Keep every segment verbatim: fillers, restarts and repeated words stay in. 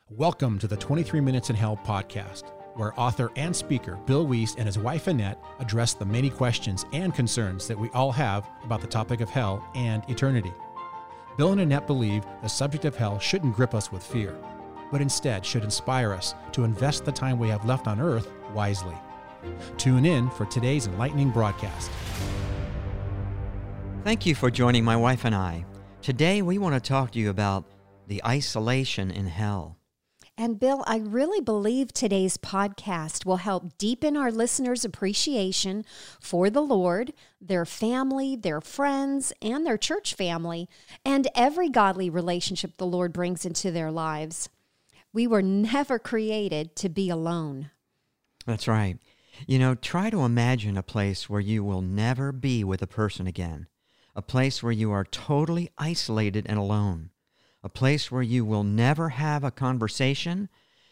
Welcome to the twenty-three Minutes in Hell podcast, where author and speaker Bill Wiese and his wife Annette address the many questions and concerns that we all have about the topic of hell and eternity. Bill and Annette believe the subject of hell shouldn't grip us with fear, but instead should inspire us to invest the time we have left on earth wisely. Tune in for today's enlightening broadcast. Thank you for joining my wife and I. Today we want to talk to you about the isolation in hell. And Bill, I really believe today's podcast will help deepen our listeners' appreciation for the Lord, their family, their friends, and their church family, and every godly relationship the Lord brings into their lives. We were never created to be alone. That's right. You know, try to imagine a place where you will never be with a person again, a place where you are totally isolated and alone. A place where you will never have a conversation,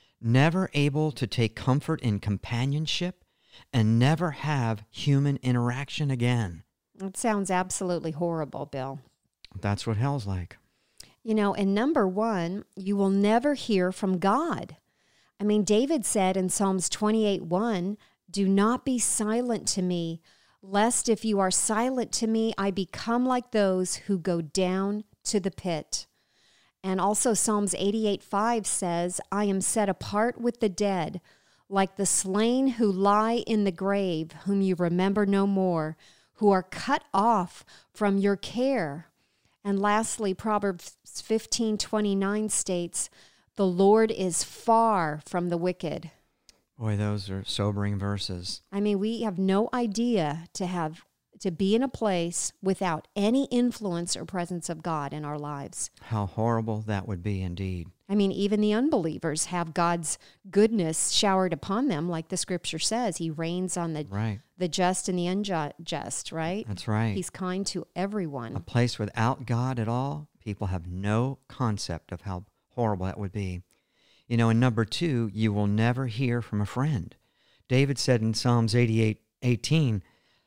never able to take comfort in companionship, and never have human interaction again. It sounds absolutely horrible, Bill. That's what hell's like. You know, and number one, you will never hear from God. I mean, David said in Psalms twenty-eight one, "Do not be silent to me, lest if you are silent to me, I become like those who go down to the pit." And also Psalms eighty-eight five says, "I am set apart with the dead, like the slain who lie in the grave, whom you remember no more, who are cut off from your care." And lastly, Proverbs fifteen twenty-nine states, "The Lord is far from the wicked." Boy, those are sobering verses. I mean, we have no idea to have to be in a place without any influence or presence of God in our lives. How horrible that would be indeed. I mean, even the unbelievers have God's goodness showered upon them, like the scripture says. He reigns on the right. the just and the unjust, right? That's right. He's kind to everyone. A place without God at all, people have no concept of how horrible that would be. You know, and number two, you will never hear from a friend. David said in Psalms eighty-eight eighteen,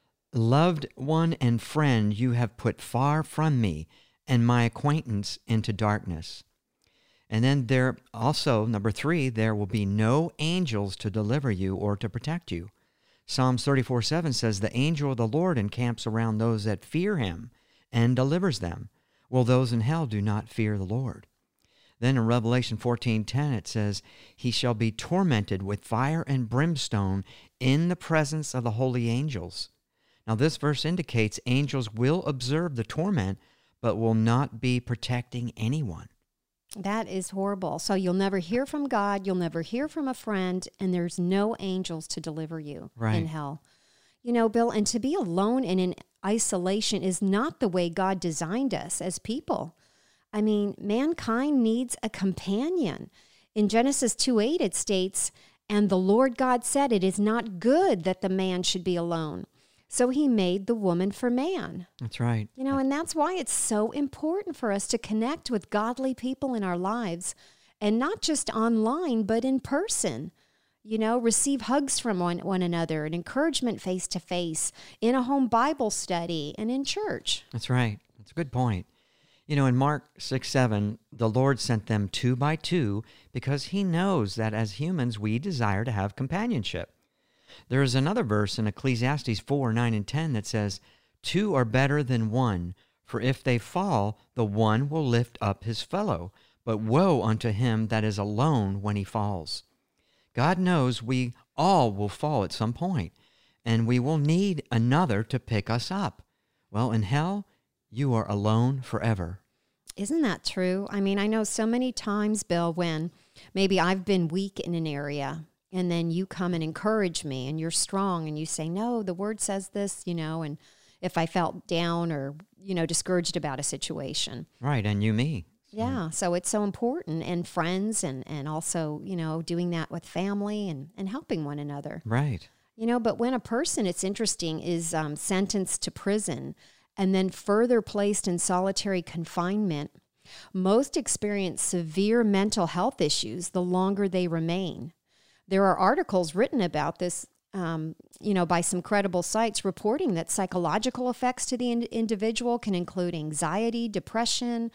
"Loved one and friend you have put far from me, and my acquaintance into darkness." And then there also, number three, there will be no angels to deliver you or to protect you. Psalms thirty-four seven says, "The angel of the Lord encamps around those that fear him and delivers them, while those in hell do not fear the Lord." Then in Revelation fourteen ten it says, "He shall be tormented with fire and brimstone in the presence of the holy angels." Now, this verse indicates angels will observe the torment, but will not be protecting anyone. That is horrible. So you'll never hear from God, you'll never hear from a friend, and there's no angels to deliver you right. in hell. You know, Bill, and to be alone and in isolation is not the way God designed us as people. I mean, mankind needs a companion. In Genesis two eight, it states, "And the Lord God said, it is not good that the man should be alone. So he made the woman for man." That's right. You know, and that's why it's so important for us to connect with godly people in our lives, and not just online, but in person. You know, receive hugs from one, one another and encouragement face to face in a home Bible study and in church. That's right. That's a good point. You know, in Mark six seven, the Lord sent them two by two because he knows that as humans, we desire to have companionship. There is another verse in Ecclesiastes four nine and ten that says, "Two are better than one, for if they fall, the one will lift up his fellow. But woe unto him that is alone when he falls." God knows we all will fall at some point, and we will need another to pick us up. Well, in hell, you are alone forever. Isn't that true? I mean, I know so many times, Bill, when maybe I've been weak in an area, and then you come and encourage me, and you're strong, and you say, "No, the word says this," you know, and if I felt down or, you know, discouraged about a situation. Right, and you me. Yeah, so it's so important, and friends, and, and also, you know, doing that with family and, and helping one another. Right. You know, but when a person, it's interesting, is um, sentenced to prison and then further placed in solitary confinement, most experience severe mental health issues the longer they remain. There are articles written about this, um, you know, by some credible sites reporting that psychological effects to the in- individual can include anxiety, depression,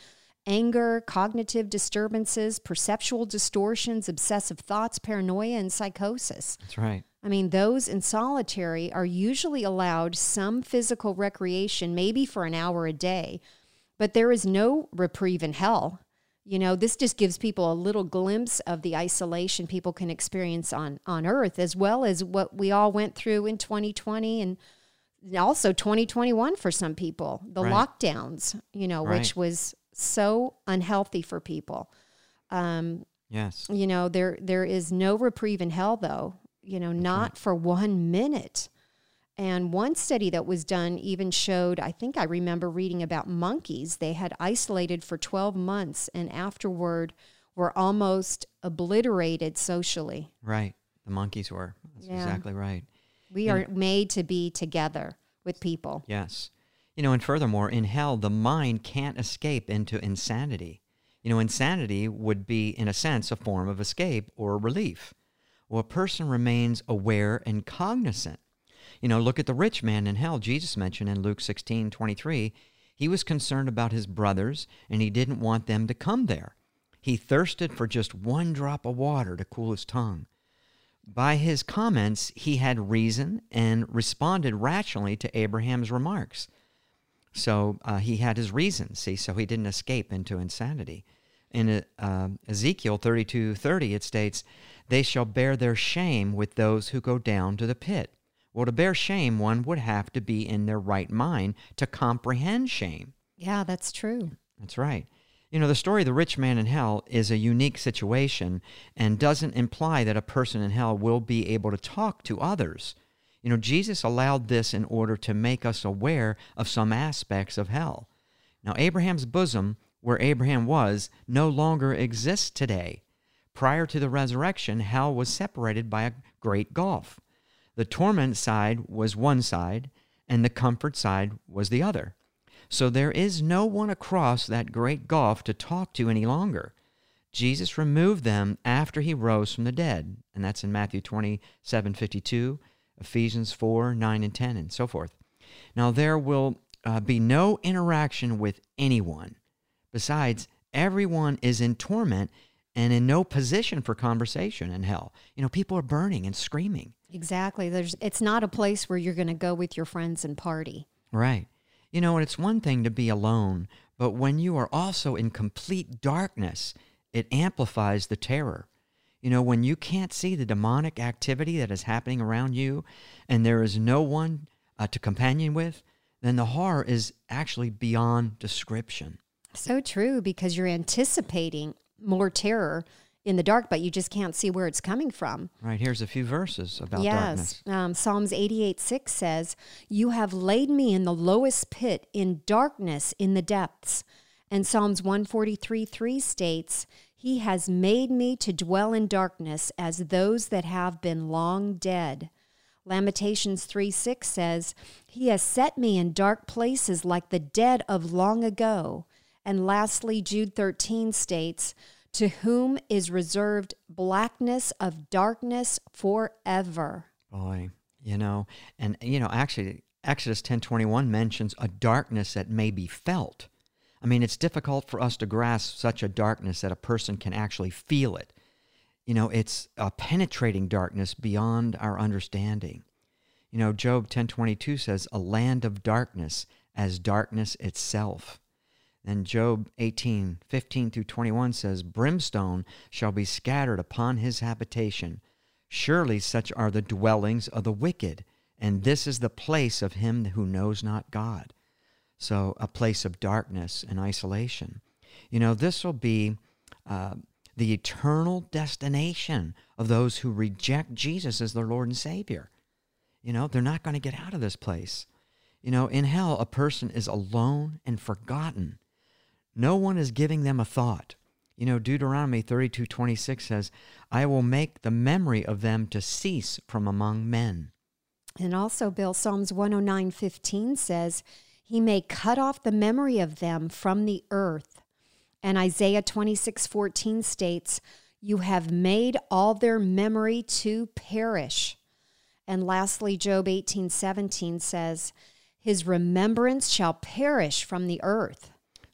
anger, cognitive disturbances, perceptual distortions, obsessive thoughts, paranoia, and psychosis. That's right. I mean, those in solitary are usually allowed some physical recreation, maybe for an hour a day, but there is no reprieve in hell. You know, this just gives people a little glimpse of the isolation people can experience on, on earth, as well as what we all went through in twenty twenty and also twenty twenty-one for some people, the Right. lockdowns, you know, Right. which was so unhealthy for people. Um, Yes. you know, there there is no reprieve in hell, though, you know, not right. for one minute. And one study that was done even showed, I think I remember reading about monkeys. They had isolated for twelve months and afterward were almost obliterated socially. Right. The monkeys were. That's Yeah. exactly right. We You are made to be together with people. Yes. You know, and furthermore, in hell, the mind can't escape into insanity. You know, insanity would be, in a sense, a form of escape or relief. Well, a person remains aware and cognizant. You know, look at the rich man in hell. Jesus mentioned in Luke sixteen twenty-three, he was concerned about his brothers, and he didn't want them to come there. He thirsted for just one drop of water to cool his tongue. By his comments, he had reason and responded rationally to Abraham's remarks. So uh, he had his reasons, see, so he didn't escape into insanity. In uh, Ezekiel thirty-two thirty, it states, "They shall bear their shame with those who go down to the pit." Well, to bear shame, one would have to be in their right mind to comprehend shame. Yeah, that's true. That's right. You know, the story of the rich man in hell is a unique situation and doesn't imply that a person in hell will be able to talk to others. You know, Jesus allowed this in order to make us aware of some aspects of hell. Now, Abraham's bosom, where Abraham was, no longer exists today. Prior to the resurrection, hell was separated by a great gulf. The torment side was one side, and the comfort side was the other. So there is no one across that great gulf to talk to any longer. Jesus removed them after he rose from the dead, and that's in Matthew twenty-seven fifty-two, Ephesians four, nine, and ten, and so forth. Now there will uh, be no interaction with anyone. Besides, everyone is in torment and in no position for conversation in hell. You know, people are burning and screaming. Exactly. There's it's not a place where you're going to go with your friends and party. Right. You know, and it's one thing to be alone, but when you are also in complete darkness, it amplifies the terror. You know, when you can't see the demonic activity that is happening around you and there is no one uh, to companion with, then the horror is actually beyond description. So true, because you're anticipating more terror in the dark, but you just can't see where it's coming from. Right, here's a few verses about darkness. Yes, um, Psalms eighty-eight six says, "You have laid me in the lowest pit, in darkness, in the depths." And Psalms one forty-three three states, "He has made me to dwell in darkness as those that have been long dead." Lamentations three six says, "He has set me in dark places like the dead of long ago." And lastly, Jude thirteen states, "To whom is reserved blackness of darkness forever." Boy, you know, and, you know, actually, Exodus ten twenty-one mentions a darkness that may be felt. I mean, it's difficult for us to grasp such a darkness that a person can actually feel it. You know, it's a penetrating darkness beyond our understanding. You know, Job ten twenty-two says, "A land of darkness as darkness itself." And Job eighteen fifteen through twenty-one says, "Brimstone shall be scattered upon his habitation. Surely such are the dwellings of the wicked, and this is the place of him who knows not God." So a place of darkness and isolation. You know, this will be uh, the eternal destination of those who reject Jesus as their Lord and Savior. You know, they're not going to get out of this place. You know, in hell, a person is alone and forgotten. No one is giving them a thought. You know, Deuteronomy thirty-two twenty-six says, "I will make the memory of them to cease from among men." And also, Bill, Psalms one oh nine fifteen says, "He may cut off the memory of them from the earth." And Isaiah twenty-six fourteen states, "You have made all their memory to perish." And lastly, Job eighteen seventeen says, "His remembrance shall perish from the earth."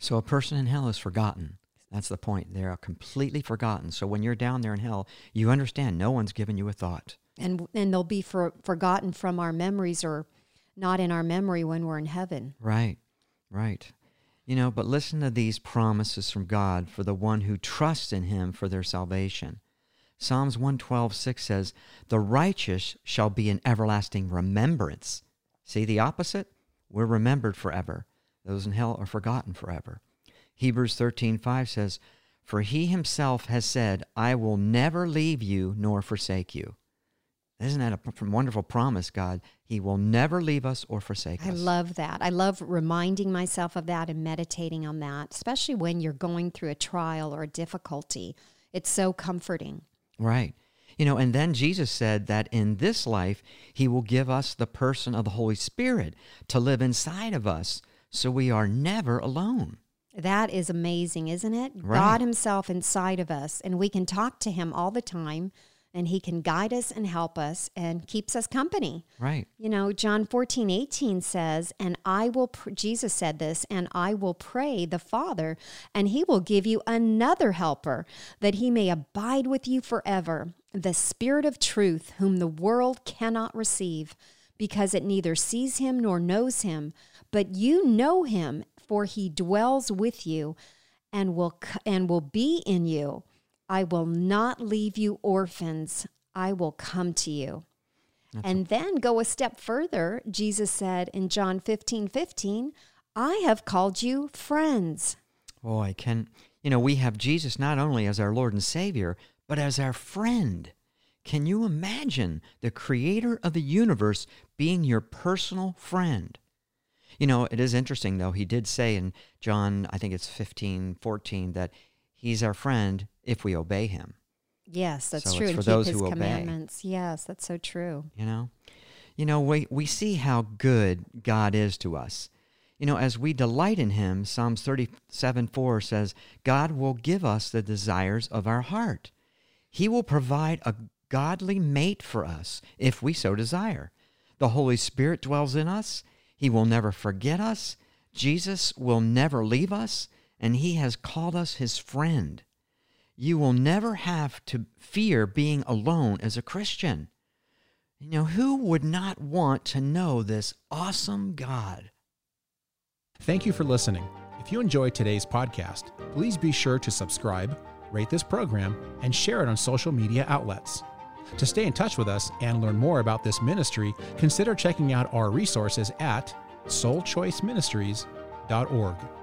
So a person in hell is forgotten. That's the point. They are completely forgotten. So when you're down there in hell, you understand no one's given you a thought. And and they'll be for, forgotten from our memories, or not in our memory when we're in heaven. Right, right. You know, but listen to these promises from God for the one who trusts in him for their salvation. Psalms one twelve, six says, the righteous shall be in everlasting remembrance. See the opposite? We're remembered forever. Those in hell are forgotten forever. Hebrews thirteen, five says, for he himself has said, I will never leave you nor forsake you. Isn't that a wonderful promise, God? He will never leave us or forsake I us. I love that. I love reminding myself of that and meditating on that, especially when you're going through a trial or a difficulty. It's so comforting. Right. You know, and then Jesus said that in this life, he will give us the person of the Holy Spirit to live inside of us, so we are never alone. That is amazing, isn't it? Right. God himself inside of us, and we can talk to him all the time, and he can guide us and help us and keeps us company. Right. You know, John fourteen, eighteen says, and I will, pr- Jesus said this, and I will pray the Father, and he will give you another helper, that he may abide with you forever, the Spirit of truth, whom the world cannot receive, because it neither sees him nor knows him, but you know him, for he dwells with you and will and will be in you. I will not leave you orphans. I will come to you. That's and a- then go a step further. Jesus said in John fifteen, fifteen, I have called you friends. Boy, can, you know, we have Jesus not only as our Lord and Savior, but as our friend. Can you imagine the creator of the universe being your personal friend? You know, it is interesting, though. He did say in John, I think it's fifteen, fourteen, that he's our friend if we obey him. Yes, that's so true. It's for and those keep his who commandments. obey. Yes, that's so true. You know, you know, we, we see how good God is to us. You know, as we delight in him, Psalms thirty-seven, four says, God will give us the desires of our heart. He will provide a godly mate for us if we so desire. The Holy Spirit dwells in us. He will never forget us. Jesus will never leave us, and he has called us his friend. You will never have to fear being alone as a Christian. You know, who would not want to know this awesome God? Thank you for listening. If you enjoyed today's podcast, please be sure to subscribe, rate this program, and share it on social media outlets. To stay in touch with us and learn more about this ministry, consider checking out our resources at soul choice ministries dot org.